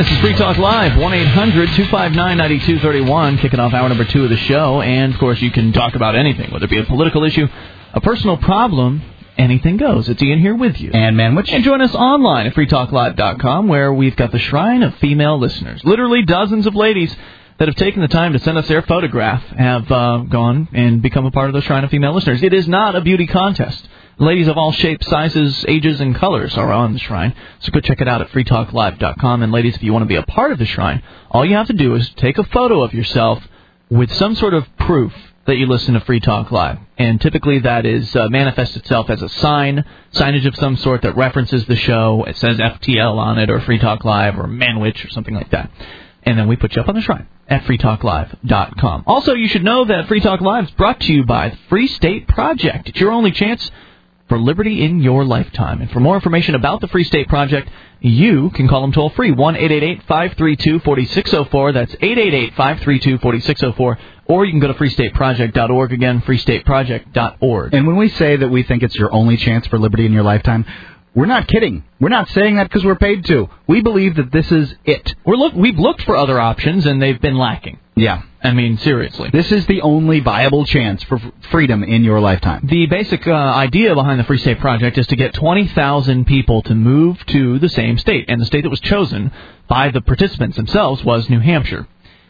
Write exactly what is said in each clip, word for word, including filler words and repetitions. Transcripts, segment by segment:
This is Free Talk Live, one eight hundred two five nine nine two three one, kicking off hour number two of the show. And, of course, you can talk about anything, whether it be a political issue, a personal problem, anything goes. It's Ian here with you. And Manwich. And join us online at free talk live dot com, where we've got the Shrine of Female Listeners. Literally dozens of ladies that have taken the time to send us their photograph have uh, gone and become a part of the Shrine of Female Listeners. It is not a beauty contest. Ladies of all shapes, sizes, ages, and colors are on the Shrine, so go check it out at free talk live dot com. And ladies, if you want to be a part of the Shrine, all you have to do is take a photo of yourself with some sort of proof that you listen to Free Talk Live. And typically that is uh, manifests itself as a sign, signage of some sort that references the show. It says F T L on it, or Free Talk Live, or Manwich, or something like that. And then we put you up on the Shrine at free talk live dot com. Also, you should know that Free Talk Live is brought to you by the Free State Project. It's your only chance for liberty in your lifetime. And for more information about the Free State Project, you can call them toll-free, one eight eight eight five three two four six zero four. That's eight eight eight five three two four six zero four. Or you can go to free state project dot org, again, free state project dot org. And when we say that we think it's your only chance for liberty in your lifetime, we're not kidding. We're not saying that because we're paid to. We believe that this is it. We're look, we've looked for other options, and they've been lacking. Yeah. I mean, seriously. This is the only viable chance for f- freedom in your lifetime. The basic uh, idea behind the Free State Project is to get twenty thousand people to move to the same state. And the state that was chosen by the participants themselves was New Hampshire.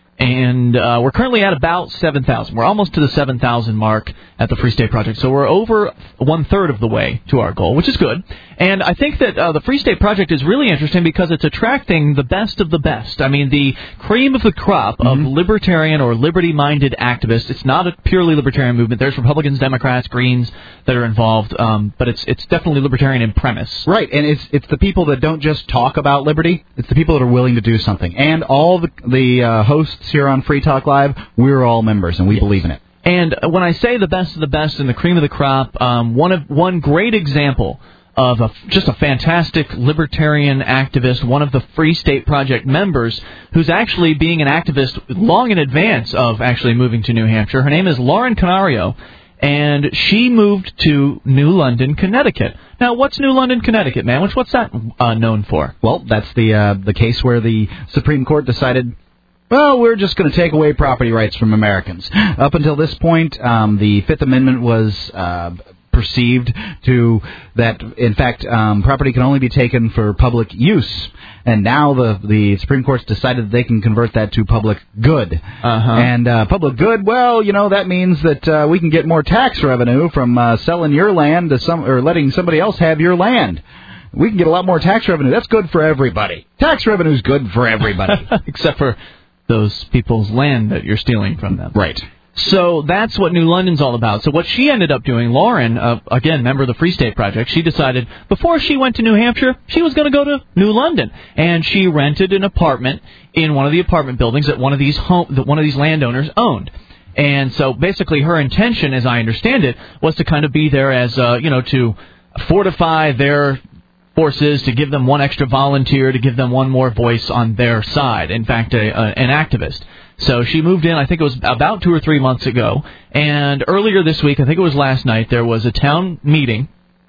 And uh, we're currently at about seven thousand. We're almost to the seven thousand mark at the Free State Project. So we're over one-third of the way to our goal, which is good. And I think that uh, the Free State Project is really interesting because it's attracting the best of the best. I mean, the cream of the crop of mm-hmm. libertarian or liberty-minded activists. It's not a purely libertarian movement. There's Republicans, Democrats, Greens that are involved, um, but it's it's definitely libertarian in premise. Right, and it's it's the people that don't just talk about liberty. It's the people that are willing to do something. And all the, the uh, hosts here on Free Talk Live, we're all members, and we yes. believe in it. And when I say the best of the best and the cream of the crop, um, one of one great example of a, just a fantastic libertarian activist, one of the Free State Project members, who's actually being an activist long in advance of actually moving to New Hampshire. Her name is Lauren Canario, and she moved to New London, Connecticut. Now, what's New London, Connecticut, man? What's, what's that uh, known for? Well, that's the uh, the case where the Supreme Court decided, well, we're just going to take away property rights from Americans. Up until this point, um, the Fifth Amendment was uh, perceived to that, in fact, um, property can only be taken for public use. And now the the Supreme Court's decided that they can convert that to public good. Uh-huh. And uh, public good, well, you know, that means that uh, we can get more tax revenue from uh, selling your land to some or letting somebody else have your land. We can get a lot more tax revenue. That's good for everybody. Tax revenue is good for everybody. Except for those people's land that you're stealing from them. Right. So that's what New London's all about. So what she ended up doing, Lauren, uh, again, member of the Free State Project, she decided before she went to New Hampshire, she was going to go to New London. And she rented an apartment in one of the apartment buildings that one of these home, that one of these landowners owned. And so basically her intention, as I understand it, was to kind of be there as, uh, you know, to fortify their forces, to give them one extra volunteer, to give them one more voice on their side. In fact, a, a, an activist. So she moved in, I think it was about two or three months ago. And earlier this week, I think it was last night, there was a town meeting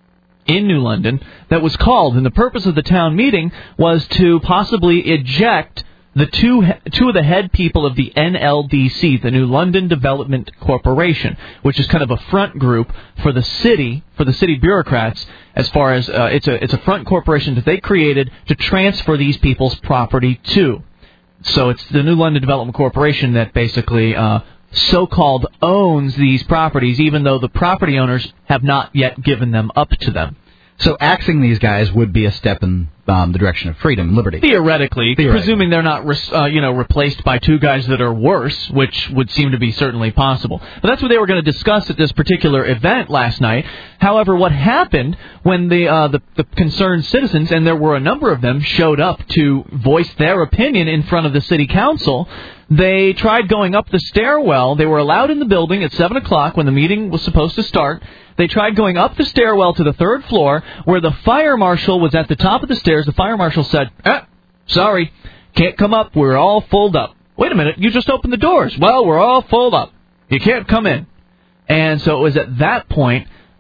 in New London that was called. And the purpose of the town meeting was to possibly eject the two two of the head people of the N L D C, the New London Development Corporation, which is kind of a front group for the city, for the city bureaucrats, as far as uh, it's a it's a front corporation that they created to transfer these people's property to. So it's the New London Development Corporation that basically uh, so-called owns these properties, even though the property owners have not yet given them up to them. So axing these guys would be a step in um, the direction of freedom and liberty. Theoretically, Theoretically. presuming they're not re- uh, you know, replaced by two guys that are worse, which would seem to be certainly possible. But that's what they were going to discuss at this particular event last night. However, what happened when the, uh, the, the concerned citizens, and there were a number of them, showed up to voice their opinion in front of the city council, they tried going up the stairwell. They were allowed in the building at seven o'clock when the meeting was supposed to start. They tried going up the stairwell to the third floor where the fire marshal was at the top of the stairs. The fire marshal said, eh, sorry, can't come up. We're all full up. Wait a minute, you just opened the doors. Well, we're all full up. You can't come in. And so it was at that point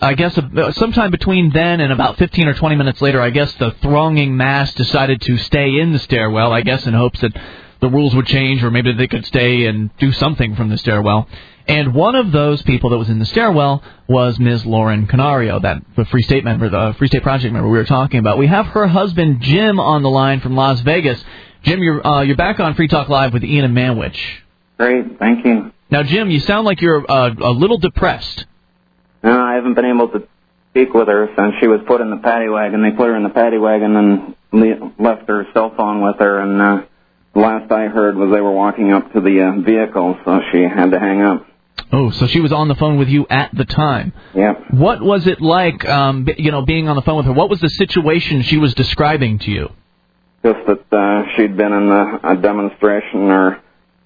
I guess uh, sometime between then and about fifteen or twenty minutes later, I guess the thronging mass decided to stay in the stairwell, I guess in hopes that the rules would change or maybe they could stay and do something from the stairwell. And one of those people that was in the stairwell was Miz Lauren Canario, that the Free State member, the Free State Project member we were talking about. We have her husband, Jim, on the line from Las Vegas. Jim, you're uh, you're back on Free Talk Live with Ian and Manwich. Great, thank you. Now, Jim, you sound like you're uh, a little depressed. No, I haven't been able to speak with her since she was put in the paddy wagon. They put her in the paddy wagon and le- left her cell phone with her, and uh, the last I heard was they were walking up to the uh, vehicle, so she had to hang up. Oh, so she was on the phone with you at the time. Yep. What was it like, um, you know, being on the phone with her? What was the situation she was describing to you? Just that uh, she'd been in a, a demonstration or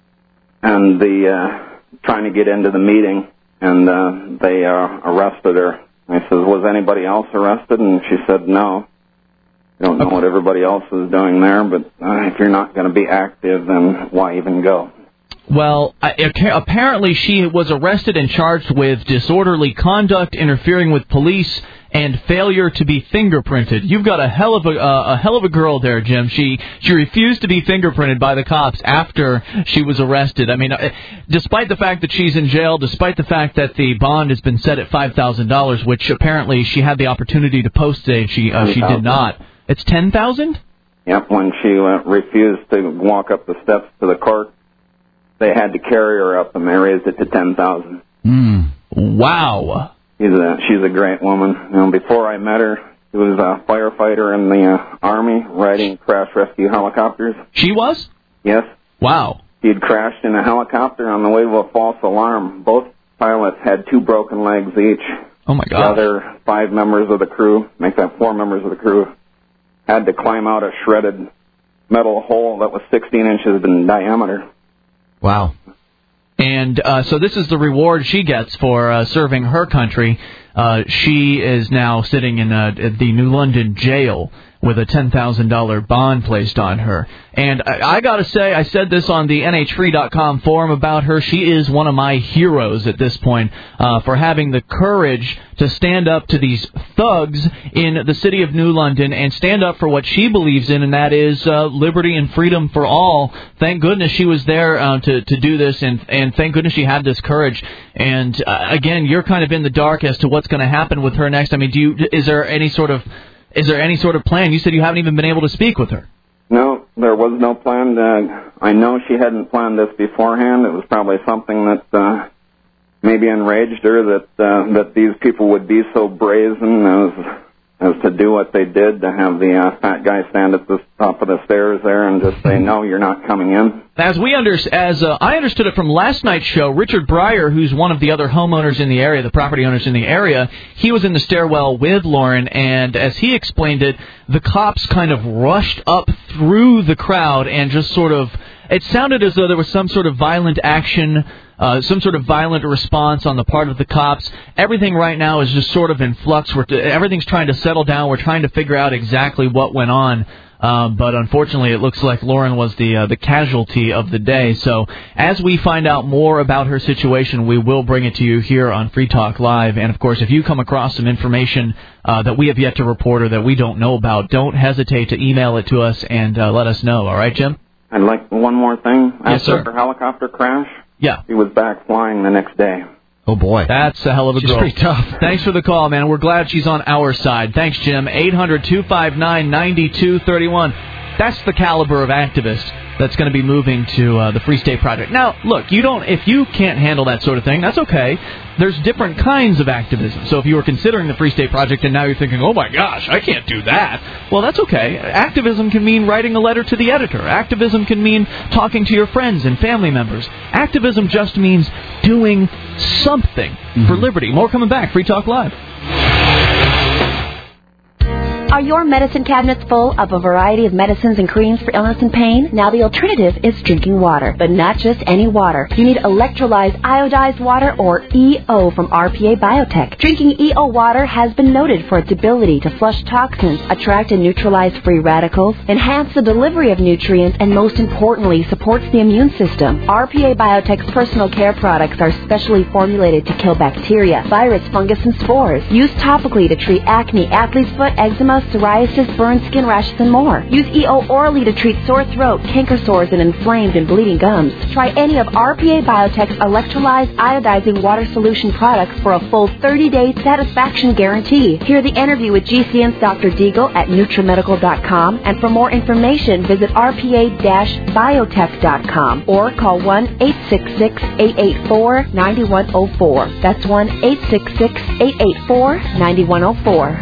and the uh, trying to get into the meeting, and uh, they uh, arrested her. I said, was anybody else arrested? And she said, no. I don't know okay. what everybody else is doing there, but uh, if you're not going to be active, then why even go? Well, apparently she was arrested and charged with disorderly conduct, interfering with police, and failure to be fingerprinted. You've got a hell of a uh, a hell of a girl there, Jim. She she refused to be fingerprinted by the cops after she was arrested. I mean, despite the fact that she's in jail, despite the fact that the bond has been set at five thousand dollars, which apparently she had the opportunity to post today, she uh, she did not. It's ten thousand. Yep. When she uh, refused to walk up the steps to the court, they had to carry her up, and they raised it to ten thousand. Mm. Wow. She's a she's a great woman. You know, before I met her, she was a firefighter in the uh, Army, riding crash rescue helicopters. She was? Yes. Wow. She had crashed in a helicopter on the way to a false alarm. Both pilots had two broken legs each. Oh my God. The other five members of the crew, make that four members of the crew, had to climb out a shredded metal hole that was sixteen inches in diameter. Wow. And uh, so this is the reward she gets for uh, serving her country. Uh, she is now sitting in uh, the New London jail with a ten thousand dollars bond placed on her. And I, I got to say, I said this on the N H free dot com forum about her. She is one of my heroes at this point uh, for having the courage to stand up to these thugs in the city of New London and stand up for what she believes in, and that is uh, liberty and freedom for all. Thank goodness she was there uh, to, to do this, and, and thank goodness she had this courage. And, uh, again, you're kind of in the dark as to what's going to happen with her next. I mean, do you, is there any sort of... Is there any sort of plan? You said you haven't even been able to speak with her. No, there was no plan. Uh, I know she hadn't planned this beforehand. It was probably something that uh, maybe enraged her, that uh, that these people would be so brazen as as to do what they did, to have the uh, fat guy stand at the top of the stairs there and just say, no, you're not coming in. As we under, as uh, I understood it from last night's show, Richard Breyer, who's one of the other homeowners in the area, the property owners in the area, he was in the stairwell with Lauren, and as he explained it, the cops kind of rushed up through the crowd and just sort of, it sounded as though there was some sort of violent action, Uh, some sort of violent response on the part of the cops. Everything right now is just sort of in flux. We're t- everything's trying to settle down. We're trying to figure out exactly what went on. Uh, but unfortunately, it looks like Lauren was the uh, the casualty of the day. So as we find out more about her situation, we will bring it to you here on Free Talk Live. And, of course, if you come across some information uh, that we have yet to report or that we don't know about, don't hesitate to email it to us and uh, let us know. All right, Jim? I'd like one more thing. Yes, After sir. her helicopter crash, yeah, he was back flying the next day. Oh, boy. That's a hell of a she's girl. Pretty tough. Thanks for the call, man. We're glad she's on our side. Thanks, Jim. eight hundred, two five nine, nine two three one. That's the caliber of activist that's going to be moving to uh, the Free State Project. Now, look, you don't. If you can't handle that sort of thing, that's okay. There's different kinds of activism. So if you were considering the Free State Project and now you're thinking, oh, my gosh, I can't do that, well, that's okay. Activism can mean writing a letter to the editor. Activism can mean talking to your friends and family members. Activism just means doing something mm-hmm. for liberty. More coming back. Free Talk Live. Are your medicine cabinets full of a variety of medicines and creams for illness and pain? Now the alternative is drinking water, but not just any water. You need electrolyzed iodized water, or E O, from R P A Biotech. Drinking E O water has been noted for its ability to flush toxins, attract and neutralize free radicals, enhance the delivery of nutrients, and most importantly, supports the immune system. R P A Biotech's personal care products are specially formulated to kill bacteria, virus, fungus, and spores. Used topically to treat acne, athlete's foot, eczema, psoriasis, burn, skin rashes, and more. Use E O orally to treat sore throat, canker sores, and inflamed and bleeding gums. Try any of R P A Biotech's electrolyzed iodizing water solution products for a full thirty-day satisfaction guarantee. Hear the interview with G C N's Doctor Deagle at Nutrimedical dot com, and for more information, visit R P A biotech dot com or call one eight six six, eight eight four, nine one zero four. That's one eight six six, eight eight four, nine one zero four.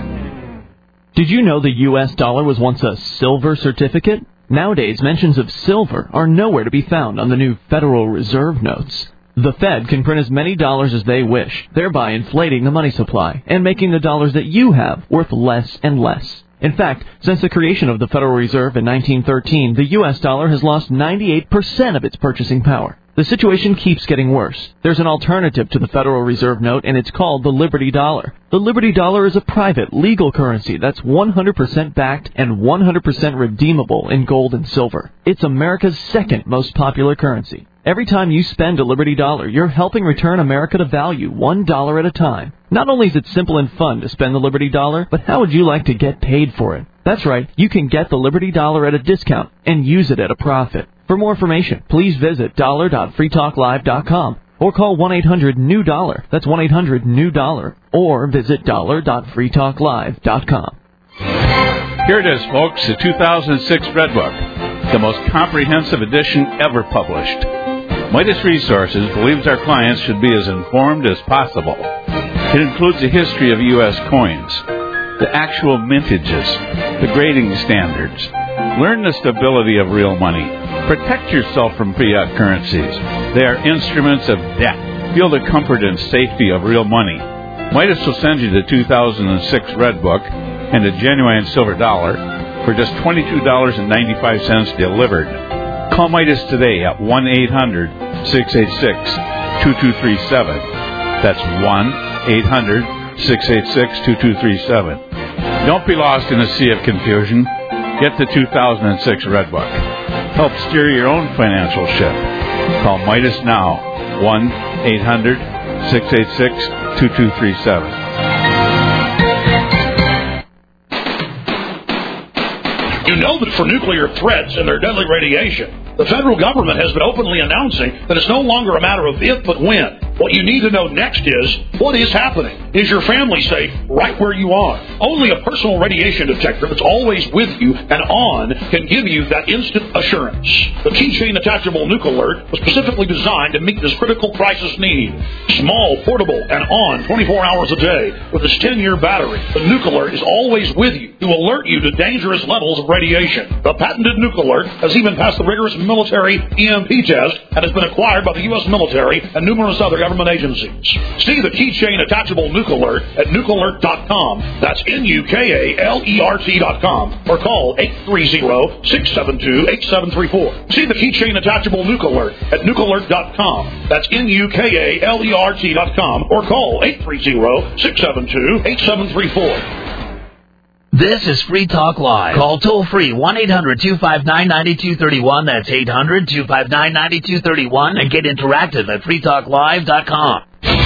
Did you know the U S dollar was once a silver certificate? Nowadays, mentions of silver are nowhere to be found on the new Federal Reserve notes. The Fed can print as many dollars as they wish, thereby inflating the money supply and making the dollars that you have worth less and less. In fact, since the creation of the Federal Reserve in nineteen thirteen, the U S dollar has lost ninety-eight percent of its purchasing power. The situation keeps getting worse. There's an alternative to the Federal Reserve note, and it's called the Liberty Dollar. The Liberty Dollar is a private, legal currency that's one hundred percent backed and one hundred percent redeemable in gold and silver. It's America's second most popular currency. Every time you spend a Liberty Dollar, you're helping return America to value, one dollar at a time. Not only is it simple and fun to spend the Liberty Dollar, but how would you like to get paid for it? That's right, you can get the Liberty Dollar at a discount and use it at a profit. For more information, please visit dollar dot free talk live dot com or call one eight hundred new dollar. That's one eight hundred new dollar. Or visit dollar dot free talk live dot com. Here it is, folks, the two thousand six Red Book, the most comprehensive edition ever published. Midas Resources believes our clients should be as informed as possible. It includes a history of U S coins, the actual mintages, the grading standards. Learn the stability of real money. Protect yourself from fiat currencies. They are instruments of debt. Feel the comfort and safety of real money. Midas will send you the two thousand six Red Book and a genuine silver dollar for just twenty-two dollars and ninety-five cents delivered. Call Midas today at one eight hundred, six eight six, two two three seven. That's one eight hundred, six eight six, two two three seven. Don't be lost in a sea of confusion. Get the two thousand six Red Book. Help steer your own financial ship. Call Midas now, one eight hundred, six eight six, two two three seven. You know that for nuclear threats and their deadly radiation, the federal government has been openly announcing that it's no longer a matter of if, but when. What you need to know next is, what is happening? Is your family safe right where you are? Only a personal radiation detector that's always with you and on can give you that instant assurance. The Keychain Attachable Nuke Alert was specifically designed to meet this critical crisis need. Small, portable, and on twenty-four hours a day with its ten-year battery, the Nuke Alert is always with you to alert you to dangerous levels of radiation. The patented Nuke Alert has even passed the rigorous military E M P test and has been acquired by the U S military and numerous other government agencies. See the Keychain Attachable Nuke Alert at nuke alert dot com. That's N U K A L E R T dot com. Or call eight three zero, six seven two, eight seven three four. See the Keychain Attachable Nuke Alert at nuke alert dot com. That's N U K A L E R T dot com. Or call eight three zero, six seven two, eight seven three four. This is Free Talk Live. Call toll-free one eight hundred, two five nine, nine two three one. That's eight hundred, two five nine, nine two three one. And get interactive at free talk live dot com.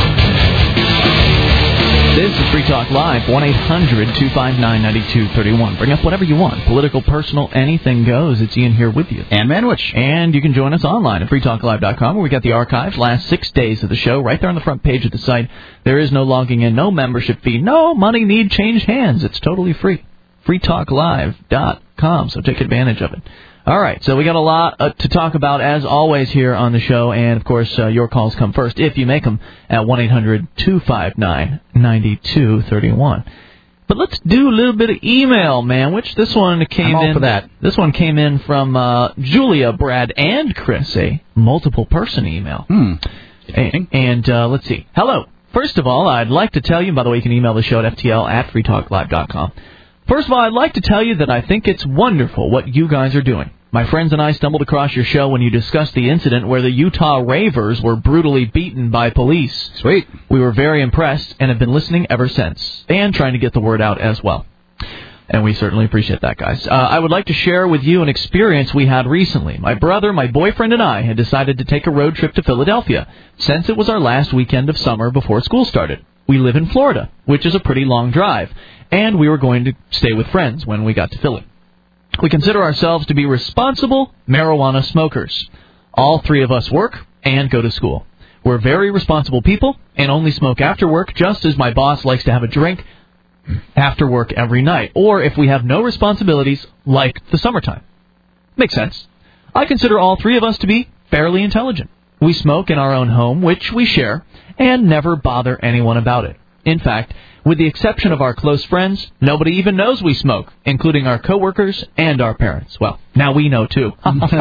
This is Free Talk Live, one eight hundred, two five nine, nine two three one. Bring up whatever you want. Political, personal, anything goes. It's Ian here with you. And Manwich. And you can join us online at free talk live dot com, where we got the archives, last six days of the show, right there on the front page of the site. There is no logging in, no membership fee, no money need change hands. It's totally free. free talk live dot com, so take advantage of it. All right, so we got a lot uh, to talk about, as always, here on the show. And, of course, uh, your calls come first, if you make them, at one eight hundred, two five nine, nine two three one. But let's do a little bit of email, man, which this one came I'm all in. for that. This one came in from uh, Julia, Brad, and Chris, a multiple-person email. Hmm. And, and uh, let's see. Hello. First of all, I'd like to tell you, by the way, you can email the show at F T L at free talk live dot com. First of all, I'd like to tell you that I think it's wonderful what you guys are doing. My friends and I stumbled across your show when you discussed the incident where the Utah Ravers were brutally beaten by police. Sweet. We were very impressed and have been listening ever since, and trying to get the word out as well. And we certainly appreciate that, guys. Uh, I would like to share with you an experience we had recently. My brother, my boyfriend, and I had decided to take a road trip to Philadelphia, since it was our last weekend of summer before school started. We live in Florida, which is a pretty long drive, and we were going to stay with friends when we got to Philly. We consider ourselves to be responsible marijuana smokers. All three of us work and go to school. We're very responsible people and only smoke after work, just as my boss likes to have a drink after work every night, or if we have no responsibilities, like the summertime. Makes sense. I consider all three of us to be fairly intelligent. We smoke in our own home, which we share, and never bother anyone about it. In fact, with the exception of our close friends, nobody even knows we smoke, including our coworkers and our parents. Well, now we know, too.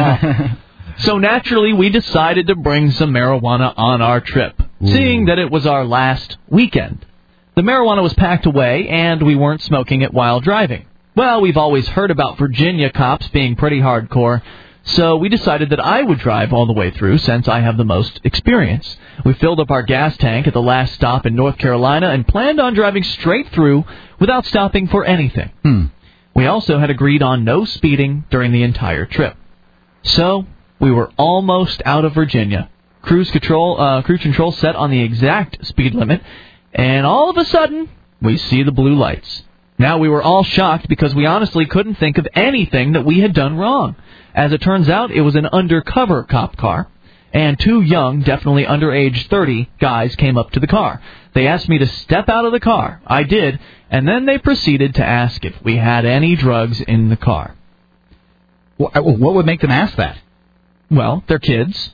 So naturally, we decided to bring some marijuana on our trip, Ooh. seeing that it was our last weekend. The marijuana was packed away, and we weren't smoking it while driving. Well, we've always heard about Virginia cops being pretty hardcore, so we decided that I would drive all the way through since I have the most experience. We filled up our gas tank at the last stop in North Carolina and planned on driving straight through without stopping for anything. Hmm. We also had agreed on no speeding during the entire trip. So we were almost out of Virginia. Cruise control, uh, cruise control set on the exact speed limit, and all of a sudden, we see the blue lights. Now, we were all shocked because we honestly couldn't think of anything that we had done wrong. As it turns out, it was an undercover cop car, and two young, definitely under age thirty, guys came up to the car. They asked me to step out of the car. I did, and then they proceeded to ask if we had any drugs in the car. What would make them ask that? Well, they're kids.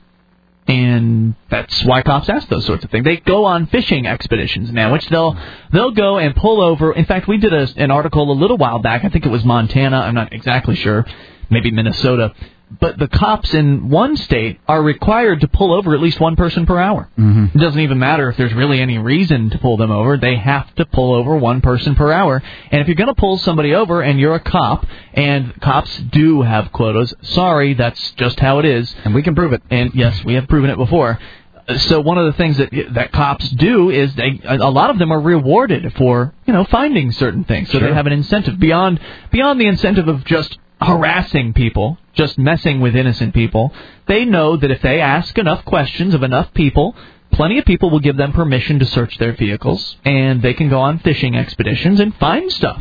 And that's why cops ask those sorts of things. They go on fishing expeditions now, which they'll they'll go and pull over. In fact, we did a, an article a little while back. I think it was Montana. I'm not exactly sure. Maybe Minnesota. But the cops in one state are required to pull over at least one person per hour. Mm-hmm. It doesn't even matter if there's really any reason to pull them over. They have to pull over one person per hour. And if you're going to pull somebody over and you're a cop, and cops do have quotas, sorry, that's just how it is. And we can prove it. And yes, we have proven it before. So one of the things that that cops do is they a lot of them are rewarded for, you know, finding certain things. So Sure. they have an incentive beyond beyond the incentive of just harassing people, just messing with innocent people. They know that if they ask enough questions of enough people, plenty of people will give them permission to search their vehicles, and they can go on fishing expeditions and find stuff.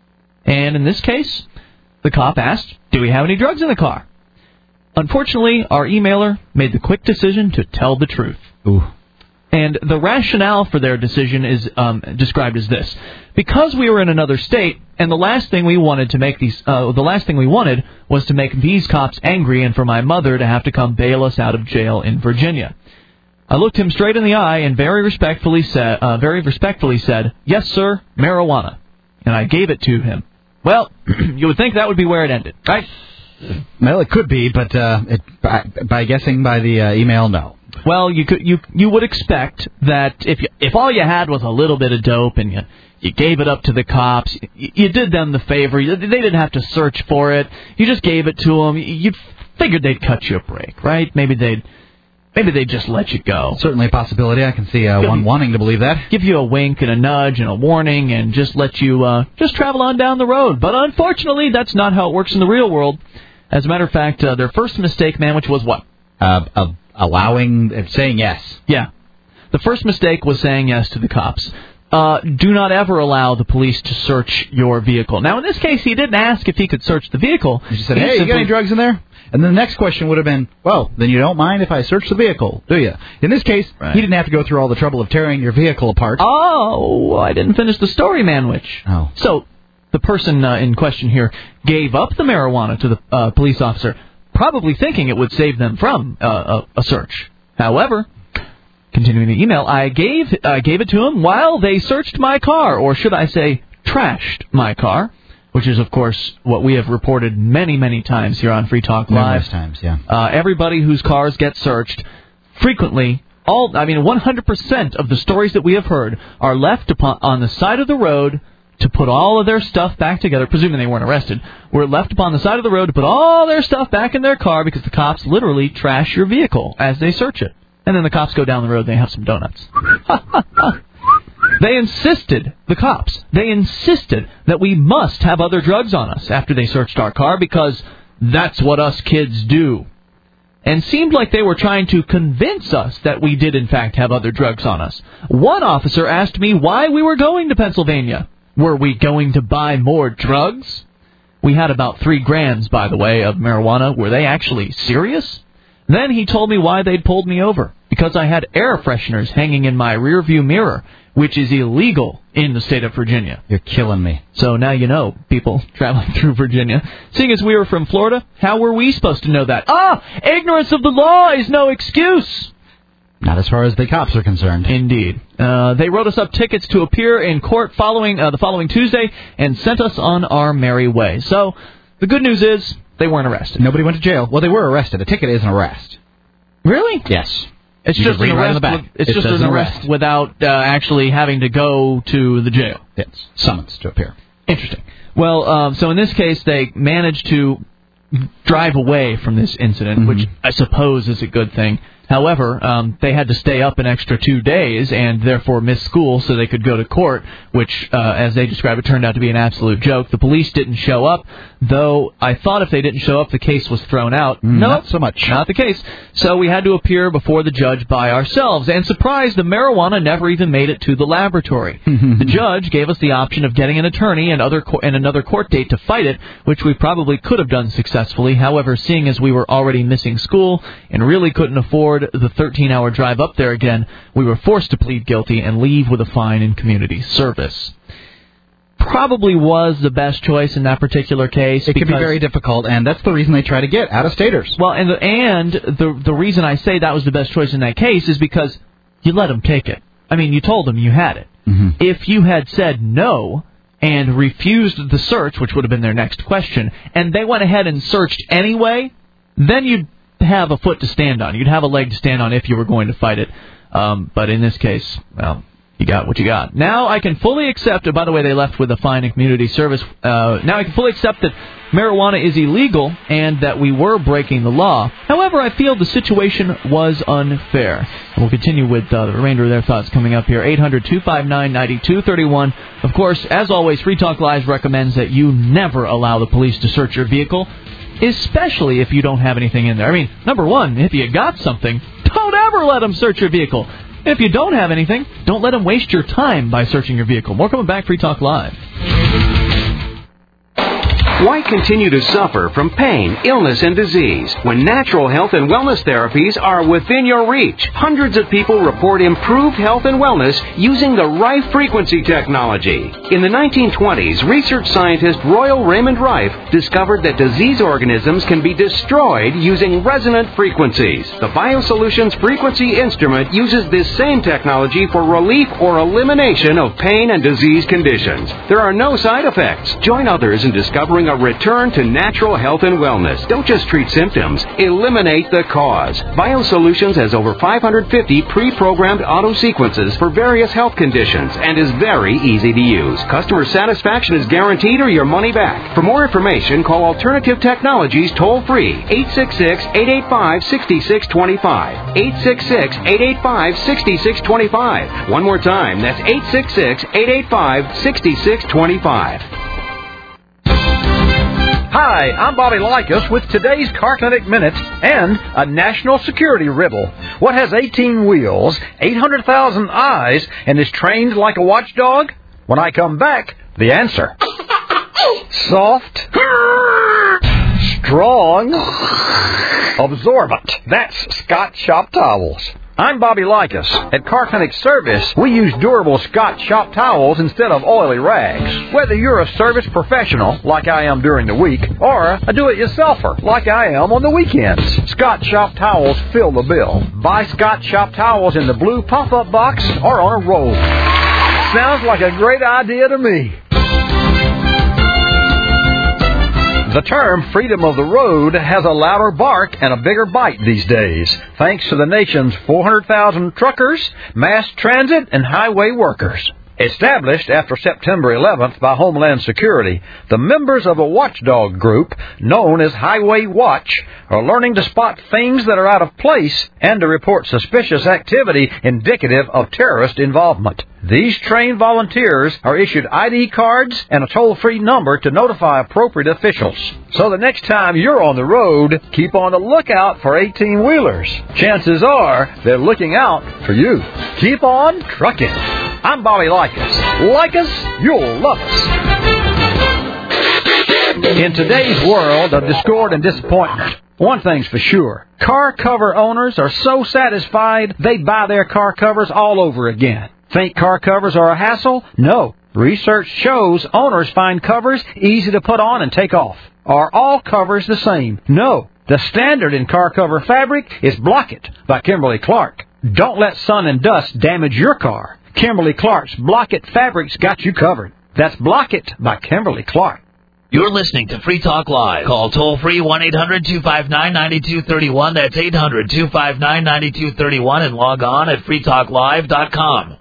And in this case, the cop asked, do we have any drugs in the car? Unfortunately, our emailer made the quick decision to tell the truth. Ooh. And the rationale for their decision is um, described as this: because we were in another state, and the last thing we wanted to make these, uh, the last thing we wanted was to make these cops angry, and for my mother to have to come bail us out of jail in Virginia. I looked him straight in the eye and very respectfully said, uh, very respectfully said, "Yes, sir, marijuana," and I gave it to him. Well, you would think that would be where it ended, right? Well, it could be, but uh, it, by, by guessing by the uh, email, no. Well, you could you you would expect that if you, if all you had was a little bit of dope and you you gave it up to the cops, you, you did them the favor. You, they didn't have to search for it. You just gave it to them. You figured they'd cut you a break, right? Maybe they'd maybe they'd just let you go. Certainly a possibility. I can see uh, one wanting to believe that. Give you a wink and a nudge and a warning and just let you uh, just travel on down the road. But unfortunately, that's not how it works in the real world. As a matter of fact, uh, their first mistake, man, which was what? Uh, uh, allowing, uh, saying yes. Yeah. The first mistake was saying yes to the cops. Uh, do not ever allow the police to search your vehicle. Now, in this case, he didn't ask if he could search the vehicle. He just said, he hey, simply, you got any drugs in there? And then the next question would have been, well, then you don't mind if I search the vehicle, do you? In this case, right. He didn't have to go through all the trouble of tearing your vehicle apart. Oh, I didn't finish the story, Manwich. Oh. So, the person uh, in question here gave up the marijuana to the uh, police officer, probably thinking it would save them from uh, a, a search. However, continuing the email, I gave I gave it to him while they searched my car, or should I say, trashed my car, which is, of course, what we have reported many, many times here on Free Talk Live. Numerous times, yeah. Uh, everybody whose cars get searched, frequently, all I mean, one hundred percent of the stories that we have heard are left upon, on the side of the road to put all of their stuff back together, presuming they weren't arrested, were left upon the side of the road to put all their stuff back in their car because the cops literally trash your vehicle as they search it. And then the cops go down the road and they have some donuts. They insisted, the cops, they insisted that we must have other drugs on us after they searched our car because that's what us kids do. And seemed like they were trying to convince us that we did in fact have other drugs on us. One officer asked me why we were going to Pennsylvania. Were we going to buy more drugs? We had about three grams, by the way, of marijuana. Were they actually serious? Then he told me why they'd pulled me over. Because I had air fresheners hanging in my rearview mirror, which is illegal in the state of Virginia. You're killing me. So now you know, people traveling through Virginia. Seeing as we were from Florida, how were we supposed to know that? Ah, ignorance of the law is no excuse. Not as far as the cops are concerned. Indeed. Uh, they wrote us up tickets to appear in court following uh, the following Tuesday and sent us on our merry way. So the good news is they weren't arrested. Nobody went to jail. Well, they were arrested. A ticket is an arrest. Really? Yes. It's you just an right arrest. on the back. With, it's it just an arrest, arrest without uh, actually having to go to the jail. Yes, summons to appear. Interesting. Well, um, so in this case, they managed to drive away from this incident, mm-hmm. which I suppose is a good thing. However, um, they had to stay up an extra two days and therefore miss school so they could go to court, which, uh, as they described it, turned out to be an absolute joke. The police didn't show up, though I thought if they didn't show up, the case was thrown out. Mm, no, not so much. Not the case. So we had to appear before the judge by ourselves. And surprise, the marijuana never even made it to the laboratory. The judge gave us the option of getting an attorney and, other co- and another court date to fight it, which we probably could have done successfully. However, seeing as we were already missing school and really couldn't afford the thirteen-hour drive up there again, we were forced to plead guilty and leave with a fine in community service. Probably was the best choice in that particular case. It can be very difficult, and that's the reason they try to get out-of-staters. Well, and the, and the the reason I say that was the best choice in that case is because you let them take it. I mean, you told them you had it. Mm-hmm. If you had said no and refused the search, which would have been their next question, and they went ahead and searched anyway, then you'd have a foot to stand on. You'd have a leg to stand on if you were going to fight it. Um, but in this case, well, you got what you got. Now I can fully accept, by the way, they left with a fine in community service. Uh, now I can fully accept that marijuana is illegal and that we were breaking the law. However, I feel the situation was unfair. And we'll continue with uh, the remainder of their thoughts coming up here. eight hundred two five nine nine two three one. Of course, as always, Free Talk Live recommends that you never allow the police to search your vehicle, especially if you don't have anything in there. I mean, number one, if you got something, don't ever let them search your vehicle. If you don't have anything, don't let them waste your time by searching your vehicle. More coming back, Free Talk Live. Why continue to suffer from pain, illness, and disease when natural health and wellness therapies are within your reach? Hundreds of people report improved health and wellness using the Rife frequency technology. In the nineteen twenties, research scientist Royal Raymond Rife discovered that disease organisms can be destroyed using resonant frequencies. The BioSolutions frequency instrument uses this same technology for relief or elimination of pain and disease conditions. There are no side effects. Join others in discovering a return to natural health and wellness. Don't just treat symptoms. Eliminate the cause. BioSolutions has over five hundred fifty pre-programmed auto sequences for various health conditions and is very easy to use. Customer satisfaction is guaranteed or your money back. For more information, call Alternative Technologies toll-free eight six six, eight eight five, six six two five. eight six six, eight eight five, six six two five. One more time, that's eight six six, eight eight five, six six two five. Hi, I'm Bobby Likas with today's Car Clinic Minute and a national security riddle. What has eighteen wheels, eight hundred thousand eyes, and is trained like a watchdog? When I come back, the answer. Soft, strong, absorbent. That's Scott Shop Towels. I'm Bobby Likas. At Car Clinic Service, we use durable Scott Shop towels instead of oily rags. Whether you're a service professional, like I am during the week, or a do-it-yourselfer, like I am on the weekends, Scott Shop towels fill the bill. Buy Scott Shop towels in the blue pop-up box or on a roll. Sounds like a great idea to me. The term freedom of the road has a louder bark and a bigger bite these days, thanks to the nation's four hundred thousand truckers, mass transit, and highway workers. Established after September eleventh by Homeland Security, the members of a watchdog group known as Highway Watch are learning to spot things that are out of place and to report suspicious activity indicative of terrorist involvement. These trained volunteers are issued I D cards and a toll-free number to notify appropriate officials. So the next time you're on the road, keep on the lookout for eighteen-wheelers. Chances are they're looking out for you. Keep on trucking. I'm Bobby Likas. Like us, you'll love us. In today's world of discord and disappointment, one thing's for sure. Car cover owners are so satisfied they buy their car covers all over again. Think car covers are a hassle? No. Research shows owners find covers easy to put on and take off. Are all covers the same? No. The standard in car cover fabric is Block-It by Kimberly-Clark. Don't let sun and dust damage your car. Kimberly-Clark's Block-It fabric's got you covered. That's Block-It by Kimberly-Clark. You're listening to Free Talk Live. Call toll-free one eight hundred two five nine nine two three one. That's eight hundred two five nine nine two three one and log on at free talk live dot com.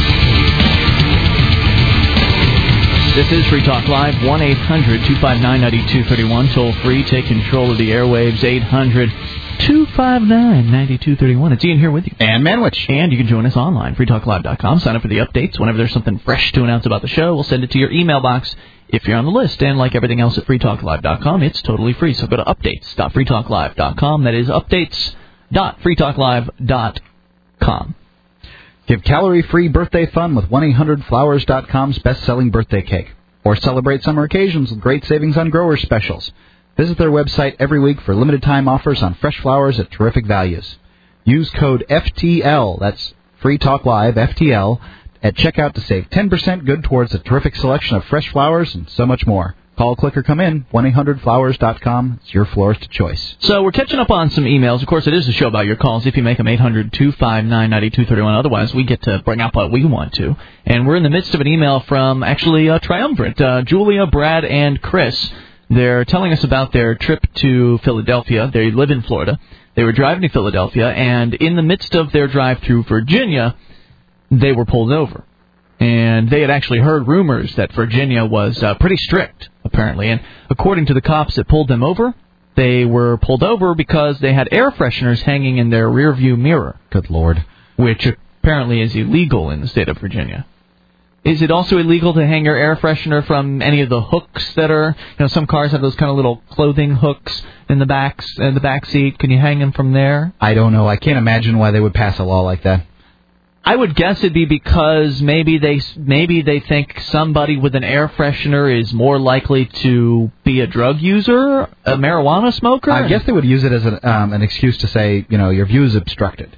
This is Free Talk Live, one eight hundred two five nine nine two three one. Toll free, take control of the airwaves, eight hundred two five nine nine two three one. It's Ian here with you. And Manwich. And you can join us online, free talk live dot com. Sign up for the updates. Whenever there's something fresh to announce about the show, we'll send it to your email box if you're on the list. And like everything else at free talk live dot com, it's totally free. So go to updates dot free talk live dot com. That is updates dot free talk live dot com. Give calorie-free birthday fun with one eight hundred flowers dot com's best-selling birthday cake. Or celebrate summer occasions with great savings on grower specials. Visit their website every week for limited-time offers on fresh flowers at terrific values. Use code F T L, that's Free Talk Live, F T L, at checkout to save ten percent good towards a terrific selection of fresh flowers and so much more. Call, click, or come in, one eight hundred flowers dot com. It's your florist of choice. So we're catching up on some emails. Of course, it is a show about your calls. If you make them eight hundred two five nine nine two three one. Otherwise, we get to bring up what we want to. And we're in the midst of an email from, actually, uh, Triumvirate. Uh, Julia, Brad, and Chris. They're telling us about their trip to Philadelphia. They live in Florida. They were driving to Philadelphia, and in the midst of their drive through Virginia, they were pulled over. And they had actually heard rumors that Virginia was uh, pretty strict, apparently. And according to the cops that pulled them over, they were pulled over because they had air fresheners hanging in their rearview mirror. Good Lord. Which apparently is illegal in the state of Virginia. Is it also illegal to hang your air freshener from any of the hooks that are, you know, some cars have those kind of little clothing hooks in the backs, in the back seat. Can you hang them from there? I don't know. I can't imagine why they would pass a law like that. I would guess it'd be because maybe they maybe they think somebody with an air freshener is more likely to be a drug user, a marijuana smoker. I guess they would use it as an, um, an excuse to say, you know, your view is obstructed.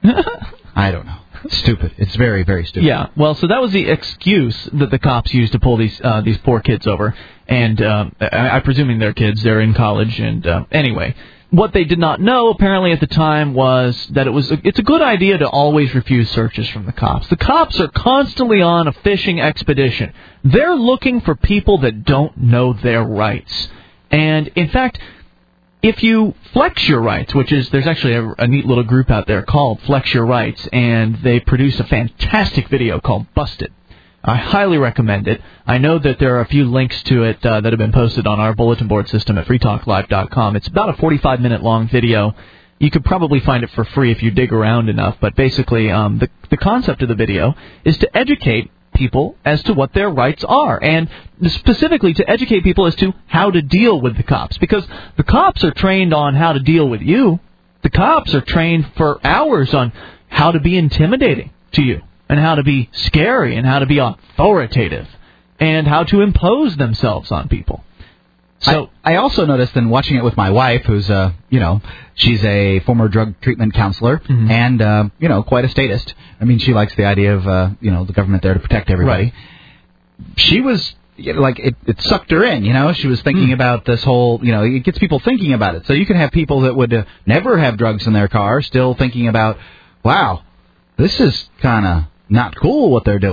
I don't know. Stupid. It's very, very stupid. Yeah. Well, so that was the excuse that the cops used to pull these uh, these poor kids over, and uh, I, I'm presuming they're kids. They're in college, and uh, anyway. What they did not know, apparently, at the time was that it was a, it's a good idea to always refuse searches from the cops. The cops are constantly on a fishing expedition. They're looking for people that don't know their rights. And, in fact, if you flex your rights, which is, there's actually a, a neat little group out there called Flex Your Rights, and they produce a fantastic video called Busted. I highly recommend it. I know that there are a few links to it uh, that have been posted on our bulletin board system at free talk live dot com. It's about a forty-five minute long video. You could probably find it for free if you dig around enough. But basically, um, the, the concept of the video is to educate people as to what their rights are, and specifically to educate people as to how to deal with the cops. Because the cops are trained on how to deal with you. The cops are trained for hours on how to be intimidating to you, and how to be scary, and how to be authoritative, and how to impose themselves on people. So I, I also noticed in watching it with my wife, who's, uh, you know, she's a former drug treatment counselor, mm-hmm. and, uh, you know, quite a statist. I mean, she likes the idea of, uh, you know, the government there to protect everybody. Right. She was, like, it, it sucked her in, you know. She was thinking mm. about this whole, you know, it gets people thinking about it. So you can have people that would uh, never have drugs in their car still thinking about, wow, this is kind of not cool what they're doing.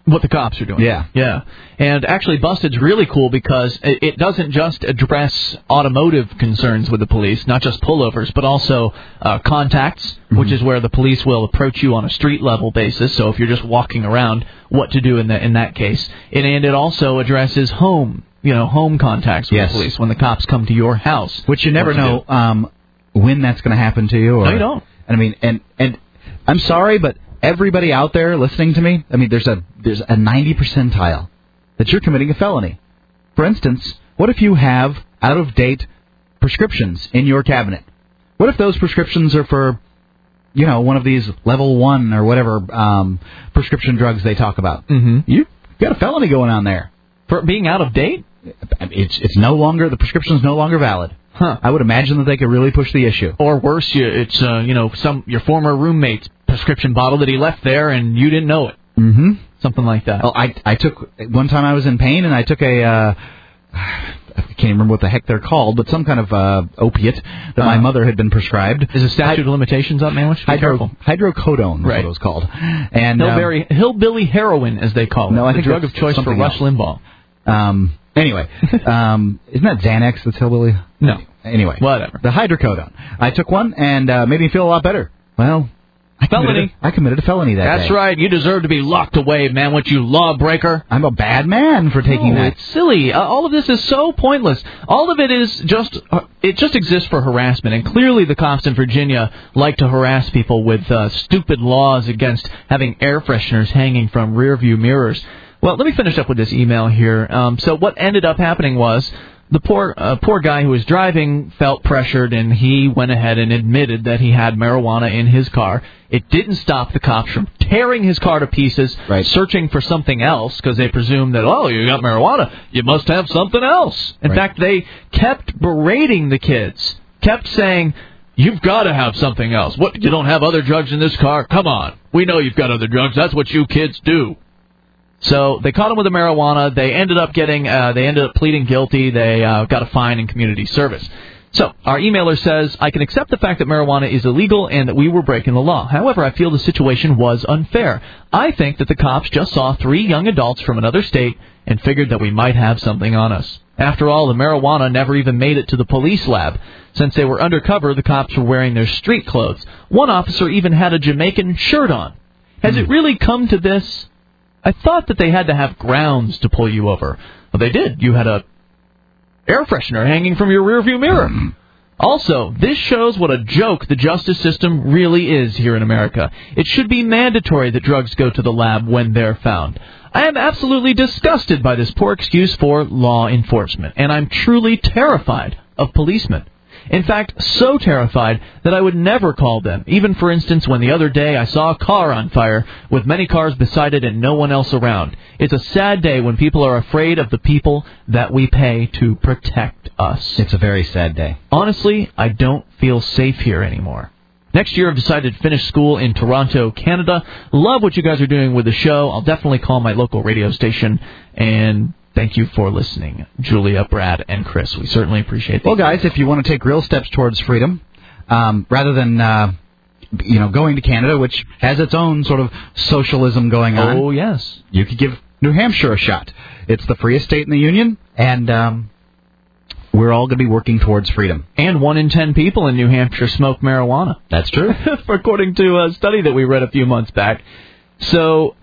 What the cops are doing. Yeah. Yeah. And actually, Busted's really cool because it doesn't just address automotive concerns with the police, not just pullovers, but also uh, contacts, mm-hmm. which is where the police will approach you on a street-level basis. So if you're just walking around, what to do in, the, in that case. And, and it also addresses home, you know, home contacts with yes. the police when the cops come to your house. Which you never know um, when that's going to happen to you. Or, no, you don't. I mean, and and I'm sorry, but everybody out there listening to me, I mean, there's a there's a ninety percentile that you're committing a felony. For instance, what if you have out-of-date prescriptions in your cabinet? What if those prescriptions are for, you know, one of these level one or whatever um, prescription drugs they talk about? Mm-hmm. You've got a felony going on there. For being out of date? It's it's no longer, the prescription's no longer valid. Huh. I would imagine that they could really push the issue. Or worse, you, it's, uh, you know, some your former roommate's prescription bottle that he left there and you didn't know it. Mm-hmm. Something like that. Oh, I I took, one time I was in pain and I took a, uh, I can't even remember what the heck they're called, but some kind of uh, opiate that uh, my mother had been prescribed. Is the statute of limitations up, man? Be hydro, careful. Hydrocodone is right. what it was called. And Hillbilly, um, hillbilly heroin, as they call it. No, I the think drug of choice for Rush else. Limbaugh. Um, anyway, um, isn't that Xanax that's hillbilly? No. Anyway. Whatever. The hydrocodone. I took one and uh, made me feel a lot better. Well, I felony. Committed a, I committed a felony that That's day. That's right. You deserve to be locked away, man, what you lawbreaker. I'm a bad man for taking no, that. It's silly. Uh, all of this is so pointless. All of it is just, uh, it just exists for harassment. And clearly the cops in Virginia like to harass people with uh, stupid laws against having air fresheners hanging from rearview mirrors. Well, let me finish up with this email here. Um, so what ended up happening was the poor uh, poor guy who was driving felt pressured, and he went ahead and admitted that he had marijuana in his car. It didn't stop the cops from tearing his car to pieces, right. searching for something else, because they presumed that, oh, you got marijuana, you must have something else. In right. fact, they kept berating the kids, kept saying, you've got to have something else. What, you don't have other drugs in this car? Come on. We know you've got other drugs. That's what you kids do. So they caught him with the marijuana. They ended up getting, uh, they ended up pleading guilty. They uh, got a fine in community service. So our emailer says, I can accept the fact that marijuana is illegal and that we were breaking the law. However, I feel the situation was unfair. I think that the cops just saw three young adults from another state and figured that we might have something on us. After all, the marijuana never even made it to the police lab. Since they were undercover, the cops were wearing their street clothes. One officer even had a Jamaican shirt on. Has it really come to this? I thought that they had to have grounds to pull you over. Well, they did. You had a air freshener hanging from your rearview mirror. Also, this shows what a joke the justice system really is here in America. It should be mandatory that drugs go to the lab when they're found. I am absolutely disgusted by this poor excuse for law enforcement, and I'm truly terrified of policemen. In fact, so terrified that I would never call them, even for instance when the other day I saw a car on fire with many cars beside it and no one else around. It's a sad day when people are afraid of the people that we pay to protect us. It's a very sad day. Honestly, I don't feel safe here anymore. Next year I've decided to finish school in Toronto, Canada. Love what you guys are doing with the show. I'll definitely call my local radio station and... Thank you for listening, Julia, Brad, and Chris. We certainly appreciate it. Well, guys, if you want to take real steps towards freedom, um, rather than, uh, you know, going to Canada, which has its own sort of socialism going on. Oh, yes. You could give New Hampshire a shot. It's the freest state in the Union, and um, we're all going to be working towards freedom. And one in ten people in New Hampshire smoke marijuana. That's true. According to a study that we read a few months back. So...